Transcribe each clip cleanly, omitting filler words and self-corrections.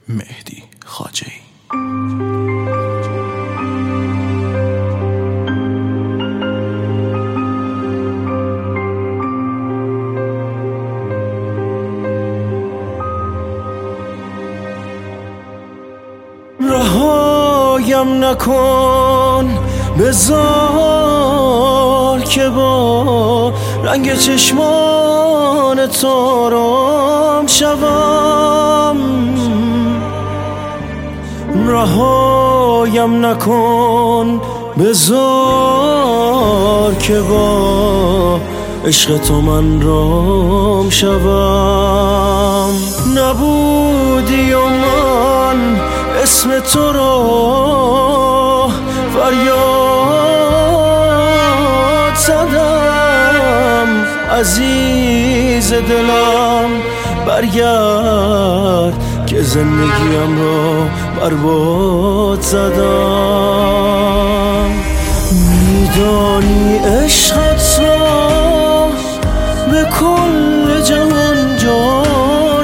مهدی خواجه‌ای. رهایم نکن بذار که با رنگ چشمان تو آرام شوم. رهایم نکن بذار که با عشق تو من رام شوم. نبودی و من اسم تو را فریاد زدم. عزیز دلم برگرد که زندگیم را برباد زدم. میدانی عشقت را به کل جهان جار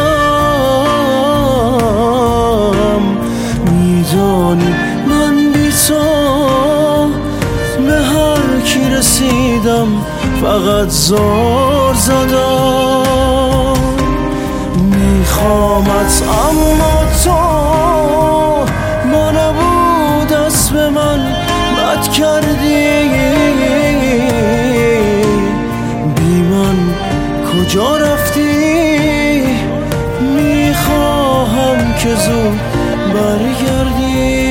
زدم. میدانی من بی تو به هر کی رسیدم فقط زار زدم. میخوامت اما تو با نبود دست به من بد کردی. بی من کجا رفتی؟ میخواهم که زود برگردی.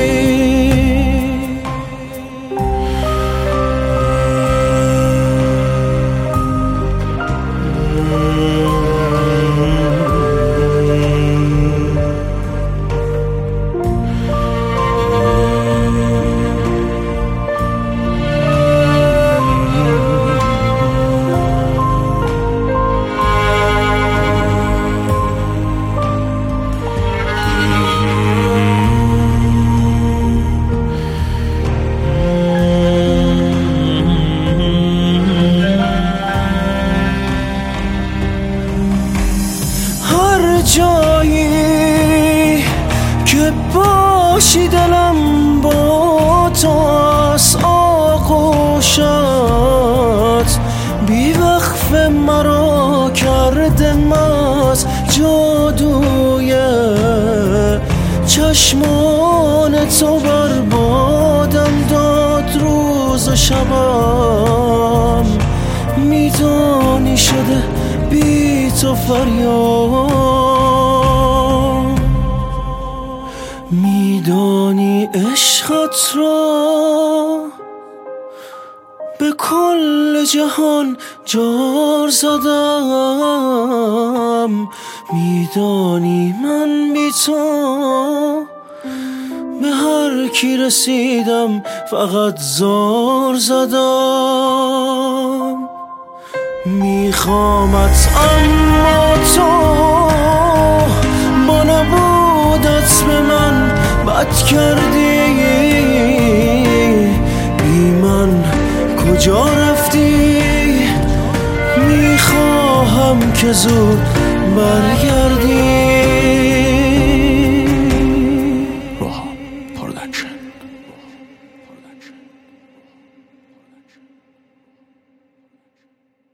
جایی که باشی دلم با تو از آغوشت. بی وقف مرا کرده مست جادوی چشمان تو. بربادم داد روز و شبم. میدانی شده بی تو فریاد. میدانی عشقت را به کل جهان جار زدم. میدانی من بی تو به هر کی رسیدم فقط زار زدم. میخوامت اما تو با نبودت به من بد کردی. بی من کجا رفتی؟ میخواهم که زود برگردی.